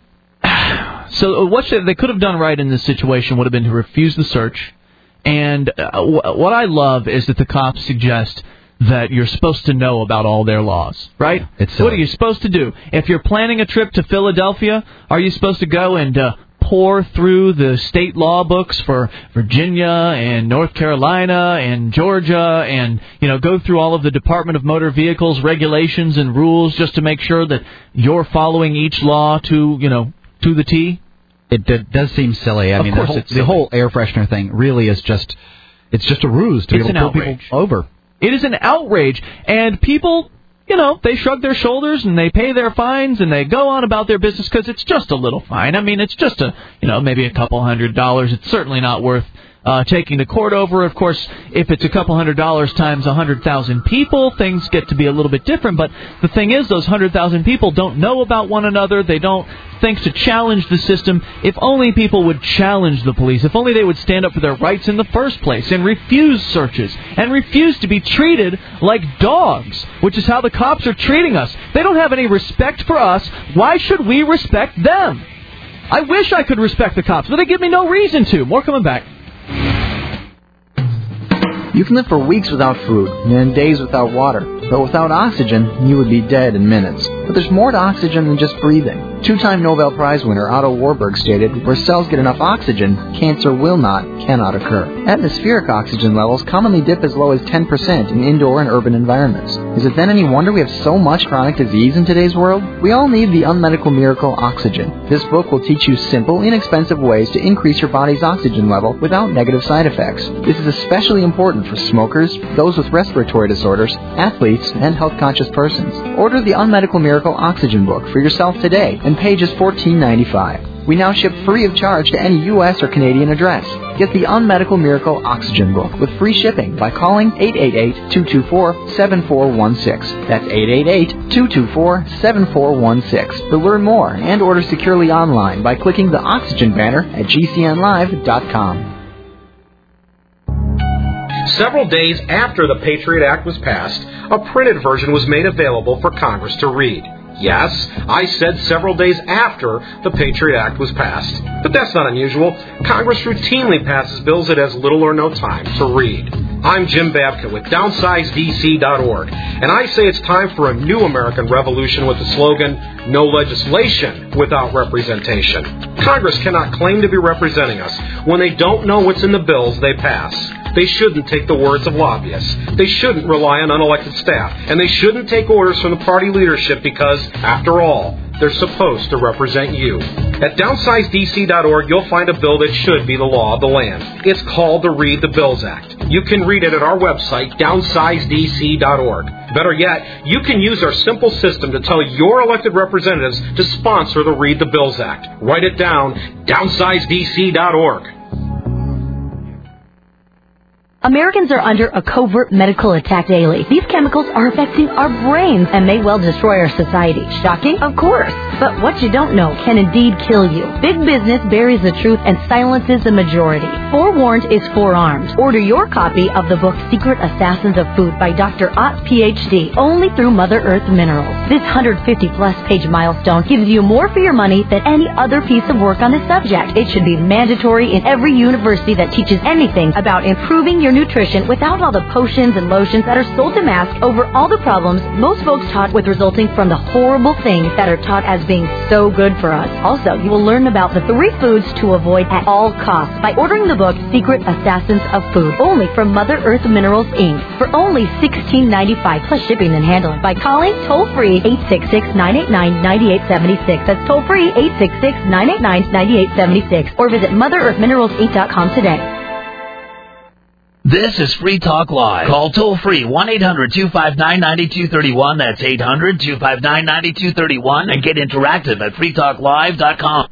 So what should, they could have done right in this situation would have been to refuse the search. And uh, w- what I love is that the cops suggest that you're supposed to know about all their laws, right? It's what are you supposed to do? If you're planning a trip to Philadelphia, are you supposed to go and uh, pour through the state law books for Virginia and North Carolina and Georgia and, you know, go through all of the Department of Motor Vehicles regulations and rules just to make sure that you're following each law to, you know, to the T? It d- does seem silly. I of mean, course the, whole, it's silly. the whole air freshener thing really is just, it's just a ruse to it's be able to pull outrage. people over. It is an outrage. And people, you know, they shrug their shoulders and they pay their fines and they go on about their business because it's just a little fine. I mean, it's just a, you know, maybe a couple hundred dollars. It's certainly not worth uh, taking to court over. Of course, if it's a couple hundred dollars times a hundred thousand people, things get to be a little bit different. But the thing is, those hundred thousand people don't know about one another. They don't think to challenge the system. If only people would challenge the police. If only they would stand up for their rights in the first place and refuse searches and refuse to be treated like dogs, which is how the cops are treating us. They don't have any respect for us. Why should we respect them? I wish I could respect the cops, but they give me no reason to. More coming back. You can live for weeks without food and days without water, but without oxygen, you would be dead in minutes. But there's more to oxygen than just breathing. Two-time Nobel Prize winner Otto Warburg stated, where cells get enough oxygen, cancer will not, cannot occur. Atmospheric oxygen levels commonly dip as low as ten percent in indoor and urban environments. Is it then any wonder we have so much chronic disease in today's world? We all need the unmedical miracle oxygen. This book will teach you simple, inexpensive ways to increase your body's oxygen level without negative side effects. This is especially important for smokers, those with respiratory disorders, athletes, and health-conscious persons. Order the Unmedical Miracle Oxygen book for yourself today, and page is fourteen ninety-five. We now ship free of charge to any U S or Canadian address. Get the Unmedical Miracle Oxygen book with free shipping by calling eight eight eight, two two four, seven four one six. That's eight eight eight, two two four, seven four one six. To learn more and order securely online by clicking the Oxygen banner at G C N live dot com. Several days after the Patriot Act was passed, a printed version was made available for Congress to read. Yes, I said several days after the Patriot Act was passed. But that's not unusual. Congress routinely passes bills it has little or no time to read. I'm Jim Babka with downsize D C dot org, and I say it's time for a new American revolution with the slogan, no legislation without representation. Congress cannot claim to be representing us when they don't know what's in the bills they pass. They shouldn't take the words of lobbyists. They shouldn't rely on unelected staff. And they shouldn't take orders from the party leadership because, after all, they're supposed to represent you. At downsize D C dot org, you'll find a bill that should be the law of the land. It's called the Read the Bills Act. You can read it at our website, downsize D C dot org. Better yet, you can use our simple system to tell your elected representatives to sponsor the Read the Bills Act. Write it down, downsize D C dot org. Americans are under a covert medical attack daily. These chemicals are affecting our brains and may well destroy our society. Shocking? Of course. But what you don't know can indeed kill you. Big business buries the truth and silences the majority. Forewarned is forearmed. Order your copy of the book Secret Assassins of Food by Doctor Ott, P H D, only through Mother Earth Minerals. This one hundred fifty plus page milestone gives you more for your money than any other piece of work on the subject. It should be mandatory in every university that teaches anything about improving your nutrition without all the potions and lotions that are sold to mask over all the problems most folks taught with resulting from the horrible things that are taught as being so good for us. Also, you will learn about the three foods to avoid at all costs by ordering the book Secret Assassins of Food, only from Mother Earth Minerals, Incorporated, for only sixteen ninety-five plus shipping and handling by calling toll-free eight six six, nine eight nine, nine eight seven six. That's toll-free eight six six, nine eight nine, nine eight seven six. Or visit Mother Earth Minerals Inc dot com today. This is Free Talk Live. Call toll-free one eight hundred, two five nine, nine two three one. That's eight hundred, two five nine, nine two three one. And get interactive at free talk live dot com.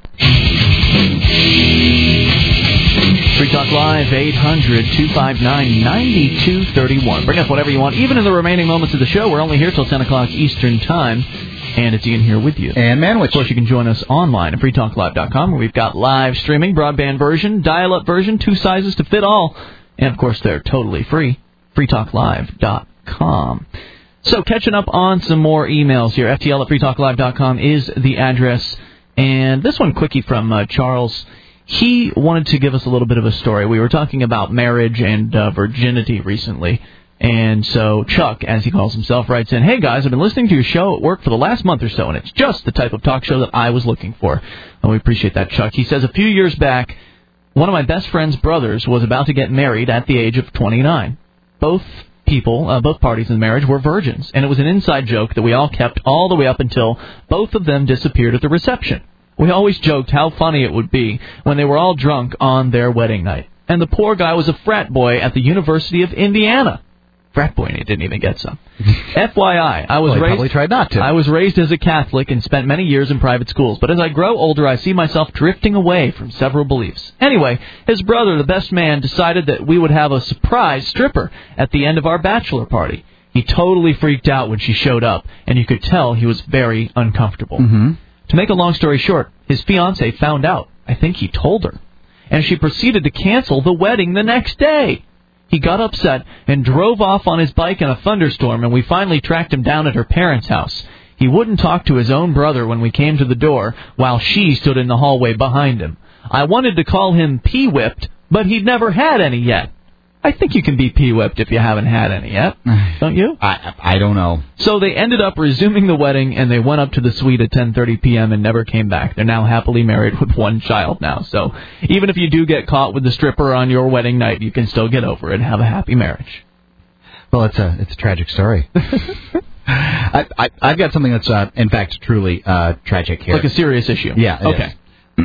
Free Talk Live, eight hundred, two five nine, nine two three one. Bring up whatever you want. Even in the remaining moments of the show, we're only here till ten o'clock Eastern Time. And it's Ian here with you. And Manwich. Of course, you can join us online at free talk live dot com, where we've got live streaming, broadband version, dial-up version, two sizes to fit all. And, of course, they're totally free. free talk live dot com. So, catching up on some more emails here. F T L at free talk live dot com is the address. And this one, quickie from uh, Charles. He wanted to give us a little bit of a story. We were talking about marriage and uh, virginity recently. And so Chuck, as he calls himself, writes in, "Hey, guys, I've been listening to your show at work for the last month or so, and it's just the type of talk show that I was looking for." And we appreciate that, Chuck. He says, a few years back, one of my best friend's brothers was about to get married at the age of twenty-nine. Both people, uh, both parties in the marriage were virgins, and it was an inside joke that we all kept all the way up until both of them disappeared at the reception. We always joked how funny it would be when they were all drunk on their wedding night. And the poor guy was a frat boy at the University of Indiana. Frat boy, and he didn't even get some. F Y I, I was well, he raised. Probably tried not to. I was raised as a Catholic and spent many years in private schools. But as I grow older, I see myself drifting away from several beliefs. Anyway, his brother, the best man, decided that we would have a surprise stripper at the end of our bachelor party. He totally freaked out when she showed up, and you could tell he was very uncomfortable. Mm-hmm. To make a long story short, his fiancée found out. I think he told her. And she proceeded to cancel the wedding the next day. He got upset and drove off on his bike in a thunderstorm, and we finally tracked him down at her parents' house. He wouldn't talk to his own brother when we came to the door, while she stood in the hallway behind him. I wanted to call him pee-whipped, but he'd never had any yet. I think you can be pee-whipped if you haven't had any yet, don't you? I I don't know. So they ended up resuming the wedding, and they went up to the suite at ten thirty p.m. and never came back. They're now happily married with one child now. So even if you do get caught with the stripper on your wedding night, you can still get over it and have a happy marriage. Well, it's a it's a tragic story. I, I I've got something that's uh, in fact truly uh, tragic here. Like a serious issue. Yeah. It okay. Is.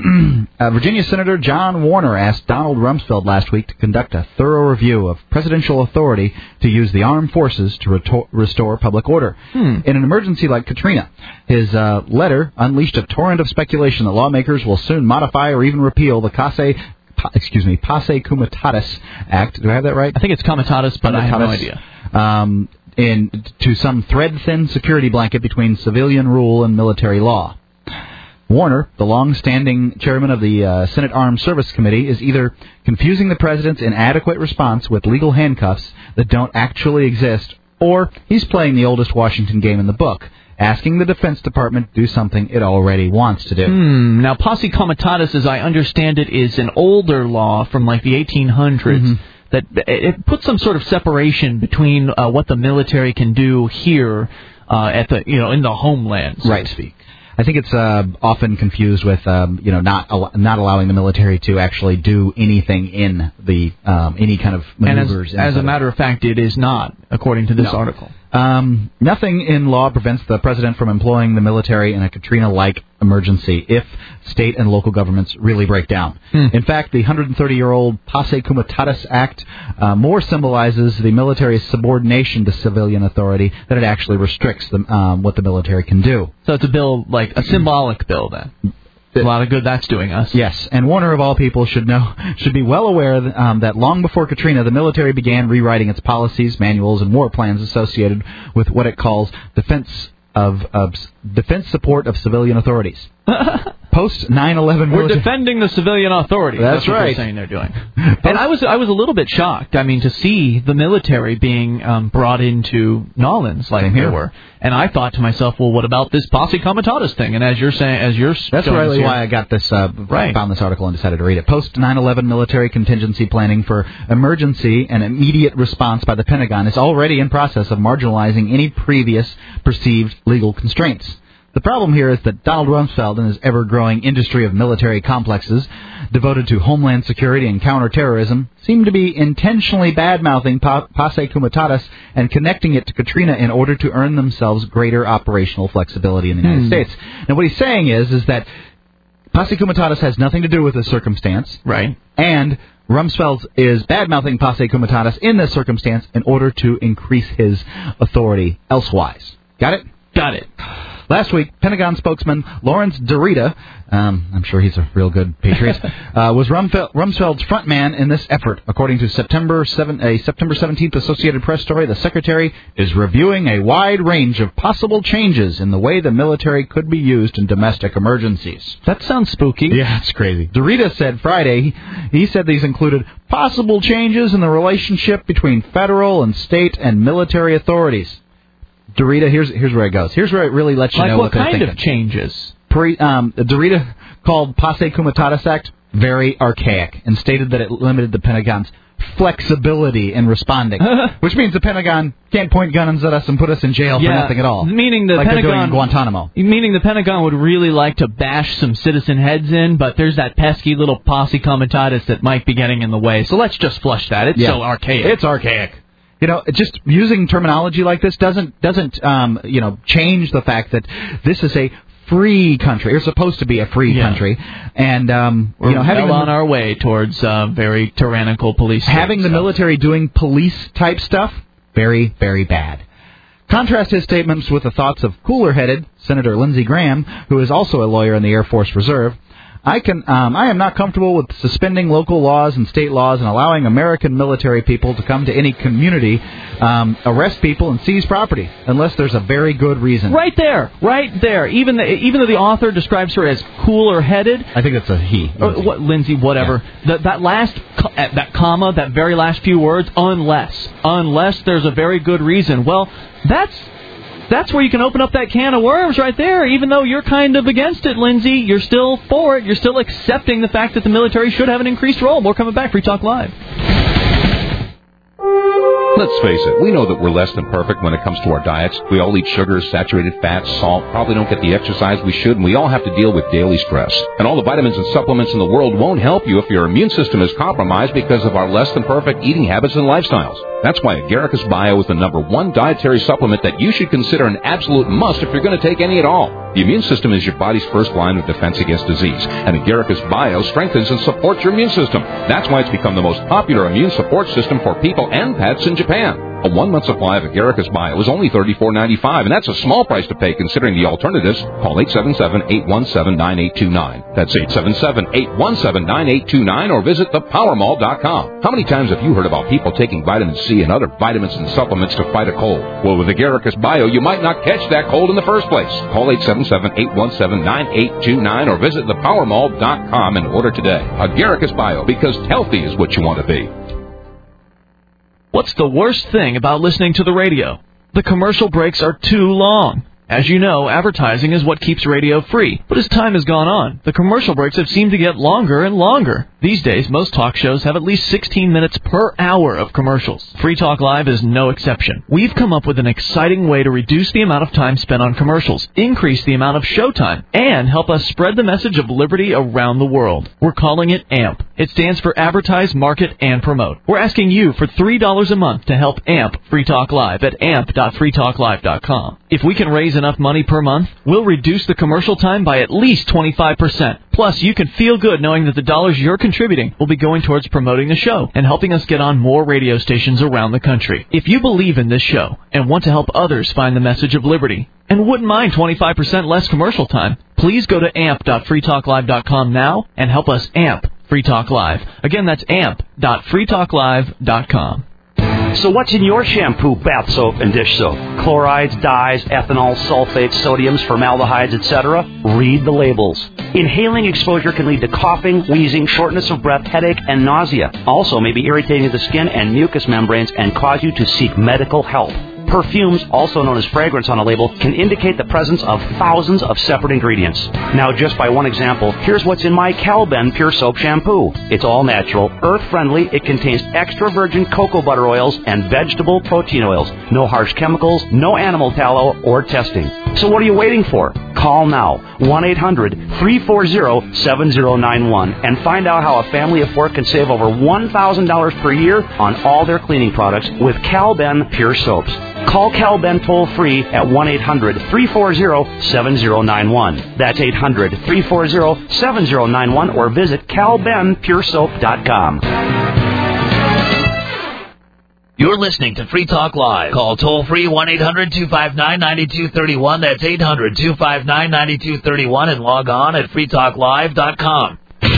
uh, Virginia Senator John Warner asked Donald Rumsfeld last week to conduct a thorough review of presidential authority to use the armed forces to retor- restore public order. Hmm. In an emergency like Katrina, his uh, letter unleashed a torrent of speculation that lawmakers will soon modify or even repeal the Case, pa, excuse me, Passe Comitatus Act. Do I have that right? I think it's Comitatus, but Comitatus, I have no idea. Um, in to some thread-thin security blanket between civilian rule and military law. Warner, the long-standing chairman of the uh, Senate Armed Service Committee, is either confusing the president's inadequate response with legal handcuffs that don't actually exist, or he's playing the oldest Washington game in the book, asking the Defense Department to do something it already wants to do. Hmm. Now, Posse Comitatus, as I understand it, is an older law from like the eighteen hundreds. Mm-hmm. That it puts some sort of separation between uh, what the military can do here uh, at the you know in the homeland, so right. to speak. I think it's uh, often confused with, um, you know, not al- not allowing the military to actually do anything in the um, any kind of maneuvers. And as, as a matter of fact, it is not, according to this no. article. Um, nothing in law prevents the president from employing the military in a Katrina-like emergency if state and local governments really break down. Hmm. In fact, the one hundred thirty-year-old Passe Comitatus Act uh, more symbolizes the military's subordination to civilian authority than it actually restricts the, um, what the military can do. So it's a bill, like a symbolic bill, then. A lot of good that's doing us. Yes, and Warner, of all people, should know, should be well aware that, um, that long before Katrina, the military began rewriting its policies, manuals, and war plans associated with what it calls defense of, of defense support of civilian authorities. Post nine eleven We're military... defending the civilian authority. That's, That's what right. they're saying they're doing. And I was I was a little bit shocked. I mean, to see the military being um, brought into Nolans like Same they here. were, and I thought to myself, well, what about this Posse Comitatus thing? And as you're saying, as you're that's showing us really here, why I got this. Uh, right. Found this article and decided to read it. Post nine eleven military contingency planning for emergency and immediate response by the Pentagon is already in process of marginalizing any previous perceived legal constraints. The problem here is that Donald Rumsfeld and his ever-growing industry of military complexes devoted to homeland security and counterterrorism seem to be intentionally bad-mouthing pa- Passe Comitatus and connecting it to Katrina in order to earn themselves greater operational flexibility in the United hmm. States. Now, what he's saying is, is that Passe Comitatus has nothing to do with this circumstance. Right. And Rumsfeld is bad-mouthing Passe Comitatus in this circumstance in order to increase his authority elsewise. Got it? Got it. Last week, Pentagon spokesman Lawrence Derrida, um, I'm sure he's a real good patriot, uh, was Rumfeld, Rumsfeld's front man in this effort. According to September seventh, a September seventeenth Associated Press story, the secretary is reviewing a wide range of possible changes in the way the military could be used in domestic emergencies. That sounds spooky. Yeah, it's crazy. Derrida said Friday, he, he said these included possible changes in the relationship between federal and state and military authorities. Derrida, here's here's where it goes. Here's where it really lets you like know what what they're kind thinking. of changes? Pre, um, Derrida called Passe Comitatus Act very archaic and stated that it limited the Pentagon's flexibility in responding, which means the Pentagon can't point guns at us and put us in jail yeah, for nothing at all. Meaning the like Pentagon, they're doing in Guantanamo. Meaning the Pentagon would really like to bash some citizen heads in, but there's that pesky little Posse Comitatus that might be getting in the way. So let's just flush that. It's Yeah. so archaic. It's archaic. You know, just using terminology like this doesn't doesn't um, you know change the fact that this is a free country. We're supposed to be a free Yeah. country, and um, We're you know having well the, on our way towards uh, very tyrannical police. having states, the so. military doing police type stuff Very, very bad. Contrast his statements with the thoughts of cooler-headed Senator Lindsey Graham, who is also a lawyer in the Air Force Reserve. I can. Um, I am not comfortable with suspending local laws and state laws and allowing American military people to come to any community, um, arrest people, and seize property, unless there's a very good reason. Right there, right there. Even the, even though the author describes her as cooler-headed. I think it's a he. Or, what, Lindsay, whatever. Yeah. That, that last, that comma, that very last few words, unless. Unless there's a very good reason. Well, that's... That's where you can open up that can of worms right there. Even though you're kind of against it, Lindsay, you're still for it. You're still accepting the fact that the military should have an increased role. More coming back. Free Talk Live. Let's face it, we know that we're less than perfect when it comes to our diets. We all eat sugars, saturated fats, salt, probably don't get the exercise we should, and we all have to deal with daily stress. And all the vitamins and supplements in the world won't help you if your immune system is compromised because of our less than perfect eating habits and lifestyles. That's why Agaricus Bio is the number one dietary supplement that you should consider an absolute must if you're going to take any at all. The immune system is your body's first line of defense against disease, and Agaricus Bio strengthens and supports your immune system. That's why it's become the most popular immune support system for people and pets in Japan. A one-month supply of Agaricus Bio is only thirty-four ninety-five, and that's a small price to pay considering the alternatives. Call eight seven seven, eight one seven, nine eight two nine. That's eight seven seven, eight one seven, nine eight two nine, or visit the power mall dot com. How many times have you heard about people taking vitamin C and other vitamins and supplements to fight a cold? Well, with Agaricus Bio, you might not catch that cold in the first place. Call eight seven seven, eight one seven, nine eight two nine or visit the power mall dot com and order today. Agaricus Bio, because healthy is what you want to be. What's the worst thing about listening to the radio? The commercial breaks are too long. As you know, advertising is what keeps radio free. But as time has gone on, the commercial breaks have seemed to get longer and longer. These days, most talk shows have at least sixteen minutes per hour of commercials. Free Talk Live is no exception. We've come up with an exciting way to reduce the amount of time spent on commercials, increase the amount of showtime, and help us spread the message of liberty around the world. We're calling it A M P. It stands for Advertise, Market, and Promote. We're asking you for three dollars a month to help A M P Free Talk Live at amp dot free talk live dot com. If we can raise enough money per month, we'll reduce the commercial time by at least twenty-five percent. Plus, you can feel good knowing that the dollars you're contributing will be going towards promoting the show and helping us get on more radio stations around the country. If you believe in this show and want to help others find the message of liberty and wouldn't mind twenty-five percent less commercial time, please go to amp dot free talk live dot com now and help us amp Free Talk Live. Again, that's amp dot free talk live dot com. So what's in your shampoo, bath soap, and dish soap? Chlorides, dyes, ethanol, sulfates, sodiums, formaldehydes, et cetera? Read the labels. Inhaling exposure can lead to coughing, wheezing, shortness of breath, headache, and nausea. Also may be irritating to the skin and mucous membranes and cause you to seek medical help. Perfumes, also known as fragrance on a label, can indicate the presence of thousands of separate ingredients. Now, just by one example, here's what's in my Calben Pure Soap Shampoo. It's all natural, earth-friendly, it contains extra virgin cocoa butter oils and vegetable protein oils. No harsh chemicals, no animal tallow, or testing. So what are you waiting for? Call now, one eight hundred, three four zero, seven zero nine one, and find out how a family of four can save over one thousand dollars per year on all their cleaning products with Calben Pure Soaps. Call Calben toll-free at one eight hundred, three four zero, seven zero nine one. That's eight hundred, three four zero, seven zero nine one or visit cal ben pure soap dot com. You're listening to Free Talk Live. Call toll-free one eight hundred, two five nine, nine two three one. That's eight hundred, two five nine, nine two three one and log on at free talk live dot com.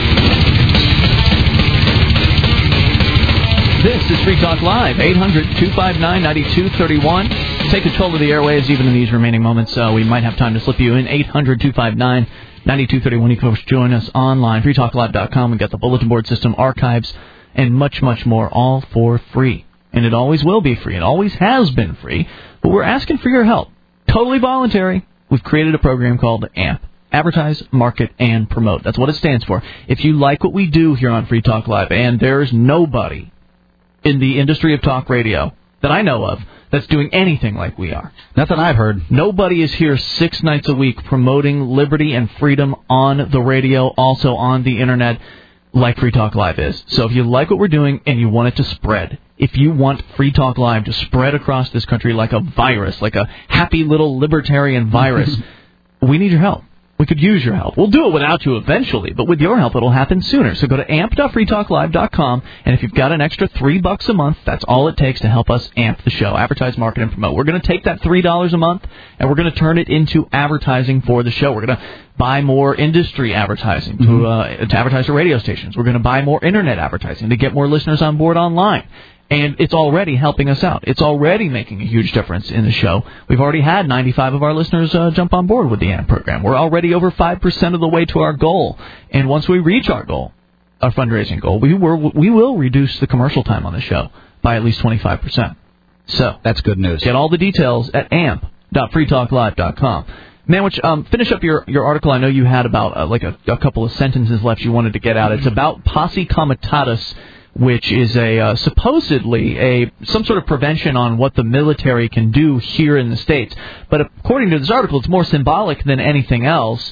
This is Free Talk Live, eight hundred, two five nine, nine two three one. Take control of the airwaves even in these remaining moments, so we might have time to slip you in. eight hundred, two five nine, nine two three one. You can join us online, free talk live dot com. We've got the bulletin board system, archives, and much, much more, all for free. And it always will be free. It always has been free. But we're asking for your help. Totally voluntary. We've created a program called A M P. Advertise, Market, and Promote. That's what it stands for. If you like what we do here on Free Talk Live, and there's nobody in the industry of talk radio that I know of that's doing anything like we are. Nothing I've heard. Nobody is here six nights a week promoting liberty and freedom on the radio, also on the Internet, like Free Talk Live is. So if you like what we're doing and you want it to spread, if you want Free Talk Live to spread across this country like a virus, like a happy little libertarian virus, we need your help. We could use your help. We'll do it without you eventually, but with your help, it'll happen sooner. So go to amp dot free talk live dot com, and if you've got an extra three bucks a month, that's all it takes to help us amp the show, advertise, market, and promote. We're going to take that three dollars a month, and we're going to turn it into advertising for the show. We're going to buy more industry advertising to, uh, to advertise to radio stations. We're going to buy more Internet advertising to get more listeners on board online. And it's already helping us out. It's already making a huge difference in the show. We've already had ninety-five of our listeners uh, jump on board with the A M P program. We're already over five percent of the way to our goal. And once we reach our goal, our fundraising goal, we, were, we will reduce the commercial time on the show by at least twenty-five percent. So that's good news. Get all the details at amp dot free talk live dot com. Manwich, um, finish up your, your article. I know you had about uh, like a, a couple of sentences left you wanted to get out. It's about Posse Comitatus, which is a uh, supposedly a some sort of prevention on what the military can do here in the States. But according to this article, it's more symbolic than anything else.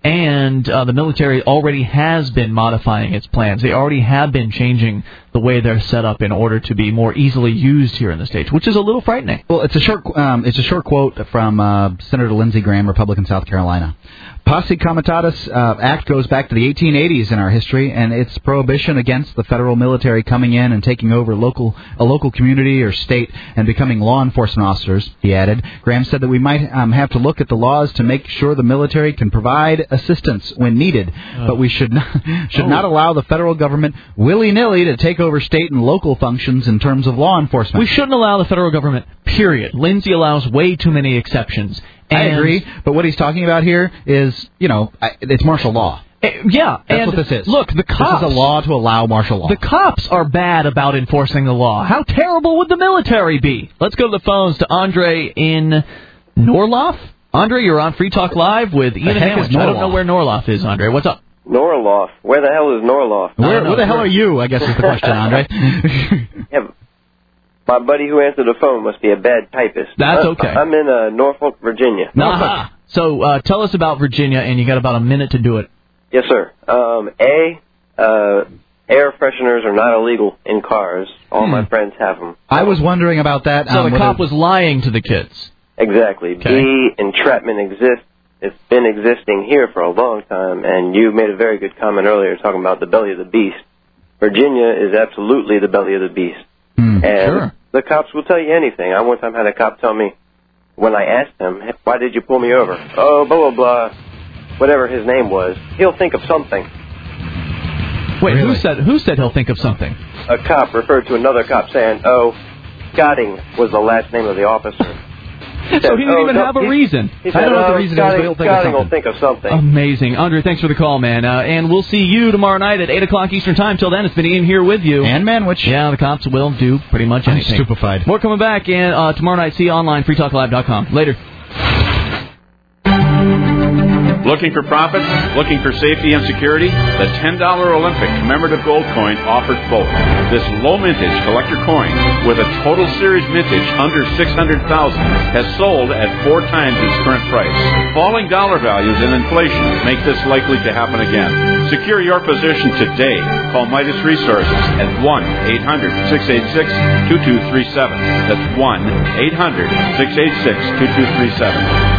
And uh, the military already has been modifying its plans. They already have been changing the way they're set up in order to be more easily used here in the States, which is a little frightening. Well, it's a short um, it's a short quote from uh, Senator Lindsey Graham, Republican, South Carolina. Posse Comitatus uh, Act goes back to the eighteen eighties in our history, and its prohibition against the federal military coming in and taking over local a local community or state and becoming law enforcement officers, he added. Graham said that we might um, have to look at the laws to make sure the military can provide assistance when needed, oh. but we should not, should oh. not allow the federal government willy-nilly to take over state and local functions in terms of law enforcement. We shouldn't allow the federal government, period. Lindsey allows way too many exceptions. And I agree, but what he's talking about here is, you know, it's martial law. Uh, yeah. That's and what this is. Look, the cops... This is a law to allow martial law. The cops are bad about enforcing the law. How terrible would the military be? Let's go to the phones to Andre in Norloff. Andre, you're on Free Talk Live with Ian and Manwich. I don't know where Norloff is, Andre. What's up? Norloff. Where the hell is Norloff? Where, where the hell are you, I guess is the question, Andre. yeah, my buddy who answered the phone must be a bad typist. That's uh, okay. I'm in uh, Norfolk, Virginia. Norfolk. So uh, tell us about Virginia, and you got about a minute to do it. Yes, sir. Um, A, uh, air fresheners are not illegal in cars. All hmm. my friends have them. I was wondering about that. So um, the cop was lying to the kids. Exactly. Okay. B, entrapment exists. It's been existing here for a long time, and you made a very good comment earlier talking about the belly of the beast. Virginia is absolutely the belly of the beast. Mm, and sure. the cops will tell you anything. I one time had a cop tell me, when I asked him, why did you pull me over? Oh, blah, blah, blah, whatever his name was. He'll think of something. Wait, really? who said who said he'll think of something? A cop referred to another cop saying, oh, Scotting was the last name of the officer. Said, so he didn't oh, even have a he, reason. He said, I don't know oh, what the reason Scotting, is, but he'll think Scotting of will think of something. Amazing. Andre, thanks for the call, man. Uh, and we'll see you tomorrow night at eight o'clock Eastern Time. Till then, it's been Ian here with you. And Manwich. Yeah, the cops will do pretty much anything. I'm stupefied. More coming back and uh, tomorrow night. See you online, free talk live dot com. Later. Looking for profits? Looking for safety and security? The ten dollar Olympic commemorative gold coin offers both. This low mintage collector coin with a total series mintage under six hundred thousand dollars has sold at four times its current price. Falling dollar values and inflation make this likely to happen again. Secure your position today. Call Midas Resources at one eight hundred six eight six two two three seven. That's one eight hundred six eight six two two three seven.